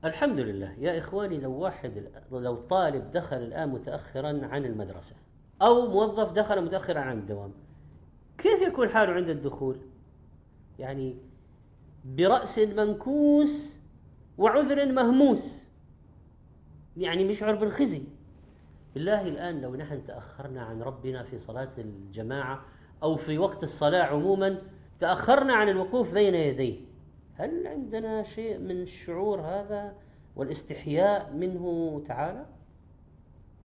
الحمد لله يا إخواني، لو طالب دخل الآن متأخرا عن المدرسة، أو موظف دخل متأخرا عن الدوام، كيف يكون حاله عند الدخول؟ يعني برأس منكوس وعذر مهموس، يعني مشعر بالخزي. بالله الآن لو نحن تأخرنا عن ربنا في صلاة الجماعة أو في وقت الصلاة عموما، تأخرنا عن الوقوف بين يديه، هل عندنا شيء من الشعور هذا والاستحياء منه تعالى؟